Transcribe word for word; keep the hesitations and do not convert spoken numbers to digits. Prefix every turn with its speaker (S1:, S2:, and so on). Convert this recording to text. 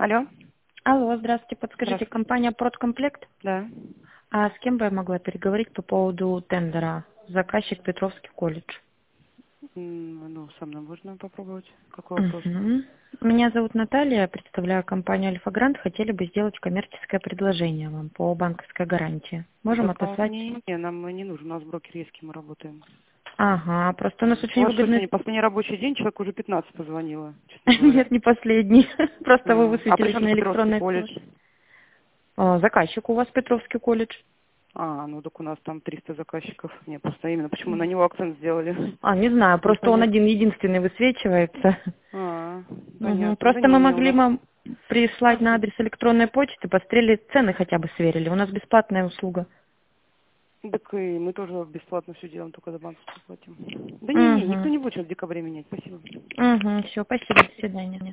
S1: Алло.
S2: Алло, здравствуйте. Подскажите,
S1: Здравствуйте.
S2: компания «Продкомплект»?
S1: Да.
S2: А с кем бы я могла переговорить по поводу тендера? Заказчик Петровский колледж.
S1: М, Ну, со мной можно попробовать. Какой вопрос?
S2: Мгм. Меня зовут Наталья, я представляю компанию «Альфа Грант». Хотели бы сделать коммерческое предложение вам по банковской гарантии. Можем
S1: Так, а
S2: отослать?
S1: не, не, нам не нужен, у нас брокер есть, с кем мы работаем.
S2: Ага, просто у нас
S1: У
S2: очень
S1: вас что,
S2: выгодный...
S1: сегодня последний рабочий день, человек уже пятнадцать позвонило, честно говоря.
S2: Нет, не последний. Просто вы
S1: М, А при
S2: высветились
S1: чем
S2: на
S1: тут Петровский
S2: электронной
S1: колледж?
S2: почте. А, Заказчик у вас Петровский колледж?
S1: А, ну так у нас там триста заказчиков. Не, просто именно, почему на него акцент сделали?
S2: А, не знаю, просто он
S1: Непонятно.
S2: один единственный высвечивается.
S1: А,
S2: Мгм.
S1: понятно. Да
S2: Просто мы
S1: не-не, у
S2: могли
S1: нас...
S2: вам прислать на адрес электронной почты, посмотрели цены, хотя бы сверили. У нас бесплатная услуга.
S1: Так и мы тоже бесплатно все делаем, только за банковскую платим. Да не-не, никто
S2: Угу.
S1: не будет сейчас в декабре менять, спасибо.
S2: Угу. Все, спасибо, до свидания.